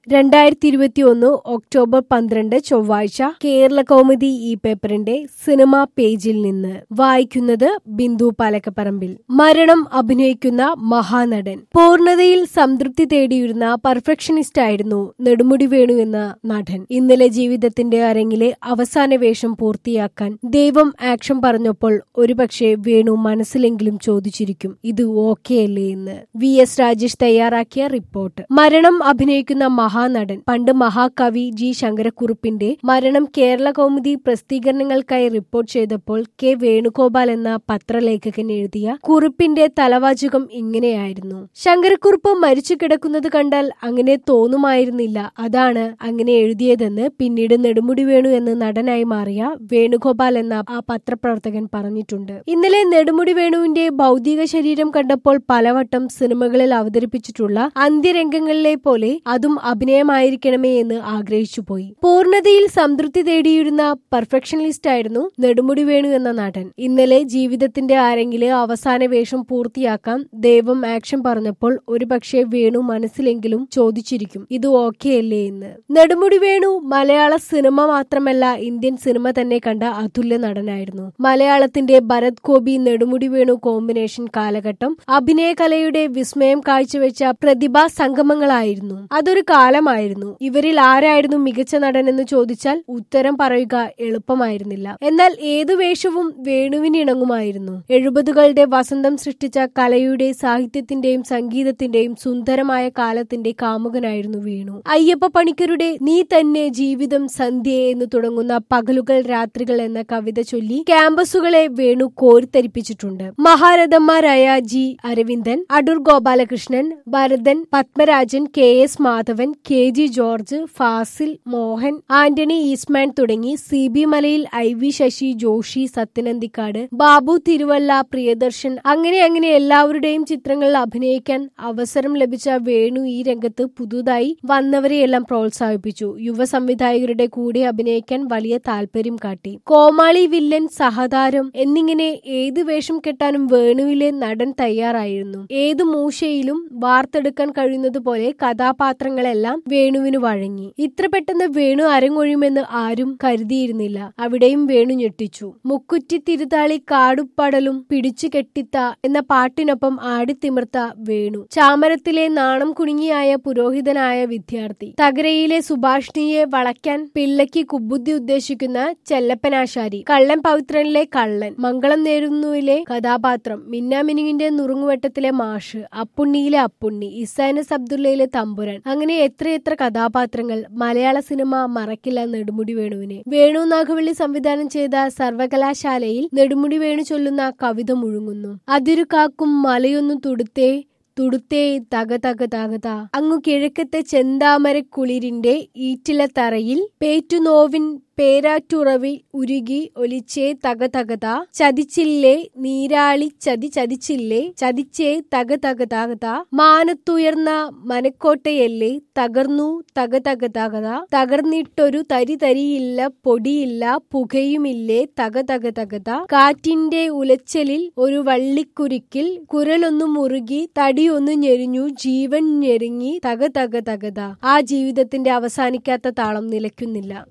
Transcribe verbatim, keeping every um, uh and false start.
രണ്ടായിരത്തി ഇരുപത്തി ഒന്ന് ഒക്ടോബർ പന്ത്രണ്ട് ചൊവ്വാഴ്ച കേരള കൗമുദി ഈ പേപ്പറിന്റെ സിനിമാ പേജിൽ നിന്ന് വായിക്കുന്നത് ബിന്ദു പാലക്കപ്പറമ്പിൽ. മരണം അഭിനയിക്കുന്ന മഹാനടൻ. പൂർണ്ണതയിൽ സംതൃപ്തി തേടിയിരുന്ന പെർഫെക്ഷനിസ്റ്റ് ആയിരുന്നു നെടുമുടി വേണു എന്ന നടൻ. ഇന്നലെ ജീവിതത്തിന്റെ അരങ്ങിലെ അവസാന വേഷം പൂർത്തിയാക്കാൻ ദൈവം ആക്ഷൻ പറഞ്ഞപ്പോൾ ഒരുപക്ഷെ വേണു മനസ്സിലെങ്കിലും ചോദിച്ചിരിക്കും, ഇത് ഓക്കെ അല്ലേ എന്ന്. വി എസ് രാജേഷ് തയ്യാറാക്കിയ റിപ്പോർട്ട്. മരണം അഭിനയിക്കുന്ന മഹാനടൻ. പണ്ട് മഹാകവി ജി ശങ്കരക്കുറുപ്പിന്റെ മരണം കേരള കൗമുദി പ്രസിദ്ധീകരണങ്ങൾക്കായി റിപ്പോർട്ട് ചെയ്തപ്പോൾ കെ വേണുഗോപാൽ എന്ന പത്രലേഖകൻ എഴുതിയ കുറിപ്പിന്റെ തലവാചകം ഇങ്ങനെയായിരുന്നു: ശങ്കരക്കുറുപ്പ് മരിച്ചു കിടക്കുന്നത് കണ്ടാൽ അങ്ങനെ തോന്നുമായിരുന്നില്ല, അതാണ് അങ്ങനെ എഴുതിയതെന്ന് പിന്നീട് നെടുമുടി വേണു എന്ന നടനായി മാറിയ വേണുഗോപാൽ എന്ന ആ പത്രപ്രവർത്തകൻ പറഞ്ഞിട്ടുണ്ട്. ഇന്നലെ നെടുമുടി വേണുവിന്റെ ഭൗതിക ശരീരം കണ്ടപ്പോൾ പലവട്ടം സിനിമകളിൽ അവതരിപ്പിച്ചിട്ടുള്ള അന്ത്യരംഗങ്ങളിലെ പോലെ അതും അഭിനയമായിരിക്കണമേ എന്ന് ആഗ്രഹിച്ചുപോയി. പൂർണ്ണതയിൽ സംതൃപ്തി തേടിയിരുന്ന പെർഫെക്ഷനിസ്റ്റ് ആയിരുന്നു നെടുമുടി വേണു എന്ന നടൻ. ഇന്നലെ ജീവിതത്തിന്റെ ആരെങ്കിലെ അവസാന വേഷം പൂർത്തിയാക്കാൻ ദൈവം ആക്ഷൻ പറഞ്ഞപ്പോൾ ഒരുപക്ഷെ വേണു മനസ്സിലെങ്കിലും ചോദിച്ചിരിക്കും, ഇത് ഓക്കെ അല്ലേ എന്ന്. നെടുമുടി വേണു മലയാള സിനിമ മാത്രമല്ല ഇന്ത്യൻ സിനിമ തന്നെ കണ്ട അതുല്യ നടനായിരുന്നു. മലയാളത്തിന്റെ ഭരത് ഗോപി നെടുമുടി വേണു കോമ്പിനേഷൻ കാലഘട്ടം അഭിനയകലയുടെ വിസ്മയം കാഴ്ചവെച്ച പ്രതിഭാ സംഗമങ്ങളായിരുന്നു. അതൊരു കാലമായിരുന്നു. ഇവരിൽ ആരായിരുന്നു മികച്ച നടൻ എന്ന് ചോദിച്ചാൽ ഉത്തരം പറയുക എളുപ്പമായിരുന്നില്ല. എന്നാൽ ഏതു വേഷവും വേണുവിന് ഇണങ്ങുമായിരുന്നു. എഴുപതുകളുടെ വസന്തം സൃഷ്ടിച്ച കലയുടെ, സാഹിത്യത്തിന്റെയും സംഗീതത്തിന്റെയും സുന്ദരമായ കാലത്തിന്റെ കാമുകനായിരുന്നു വേണു. അയ്യപ്പ പണിക്കരുടെ നീ തന്നെ ജീവിതം സന്ധ്യ എന്ന് തുടങ്ങുന്ന പകലുകൾ രാത്രികൾ എന്ന കവിത ചൊല്ലി ക്യാമ്പസുകളെ വേണു കോരിത്തരിപ്പിച്ചിട്ടുണ്ട്. മഹാരഥന്മാരായ G Aravindan, Adoor Gopalakrishnan, Bharathan, Padmarajan, K S Madhavan, K G George, Fazil, Mohan, Antony ഈസ്മാൻ തുടങ്ങി സി ബി മലയിൽ ഐ വി ശശി, ജോഷി, സത്യനന്ദിക്കാട്, ബാബു തിരുവല്ല, പ്രിയദർശൻ, അങ്ങനെ അങ്ങനെ എല്ലാവരുടെയും ചിത്രങ്ങളിൽ അഭിനയിക്കാൻ അവസരം ലഭിച്ച വേണു ഈ രംഗത്ത് പുതുതായി വന്നവരെയെല്ലാം പ്രോത്സാഹിപ്പിച്ചു. യുവ സംവിധായകരുടെ കൂടെ അഭിനയിക്കാൻ വലിയ താല്പര്യം കാട്ടി. കോമാളി, വില്ലൻ, സഹതാരം എന്നിങ്ങനെ ഏത് വേഷം കെട്ടാനും വേണുവിലെ നടൻ തയ്യാറായിരുന്നു. ഏതു മൂശയിലും വാർത്തെടുക്കാൻ കഴിയുന്നത് പോലെ കഥാപാത്രങ്ങളെല്ലാം വേണുവിന് വഴങ്ങി. ഇത്ര പെട്ടെന്ന് വേണു അരങ്ങൊഴിയുമെന്ന് ആരും കരുതിയിരുന്നില്ല. അവിടെയും വേണു ഞെട്ടിച്ചു. മുക്കുറ്റി തിരുതാളി കാടുപ്പടലും പിടിച്ചു കെട്ടിത്ത എന്ന പാട്ടിനൊപ്പം ആടിത്തിമിർത്ത വേണു. ചാമരത്തിലെ നാണം കുണുങ്ങിയായ പുരോഹിതനായ വിദ്യാർത്ഥി, തകരയിലെ സുഭാഷിണിയെ വളയ്ക്കാൻ പിള്ളയ്ക്ക് കുബുദ്ധി ഉദ്ദേശിക്കുന്ന ചെല്ലപ്പനാശാരി, കള്ളൻ പവിത്രനിലെ കള്ളൻ, മംഗളം നേരുന്നുവിലെ കഥാപാത്രം, മിന്നാമിനുങ്ങിന്റെ നുറുങ്ങുവെട്ടത്തിലെ മാഷ്, അപ്പുണ്ണിയിലെ അപ്പുണ്ണി, ഇസാനസ് അബ്ദുള്ളയിലെ തമ്പുരാൻ, അങ്ങനെ എത്രയെത്ര കഥാപാത്രങ്ങൾ. മലയാള സിനിമ മറക്കില്ല നെടുമുടി വേണുവിനെ. വേണു നാഗവള്ളി സംവിധാനം ചെയ്ത സർവകലാശാലയിൽ നെടുമുടി വേണു ചൊല്ലുന്ന കവിത മുഴുങ്ങുന്നു: അതിരു കാക്കും മലയൊന്നു തുടുത്തേ തുടുത്തേ തക തക തകത, അങ്ങു കിഴക്കത്തെ ചെന്താമരക്കുളിരിന്റെ ഈറ്റില തറയിൽ പേറ്റുനോവിൻ പേരാറ്റുറവിൽ ഉരുകി ഒലിച്ചേ തക തകത, ചതിച്ചില്ലേ നീരാളി ചതി ചതിച്ചില്ലേ ചതിച്ചേ തക തക തകത, മാനത്തുയർന്ന മനക്കോട്ടയല്ലേ തകർന്നു തക തക തകത, തകർന്നിട്ടൊരു തരി തരിയില്ല പൊടിയില്ല പുകയുമില്ലേ തക തക തകത, കാറ്റിന്റെ ഉലച്ചലിൽ ഒരു വള്ളിക്കുരുക്കിൽ കുരലൊന്നു മുറുകി തടിയൊന്നു ഞെരിഞ്ഞു ജീവൻ ഞെരുങ്ങി തക തക തകത. ആ ജീവിതത്തിന്റെ അവസാനിക്കാത്ത താളം നിലയ്ക്കുന്നില്ല.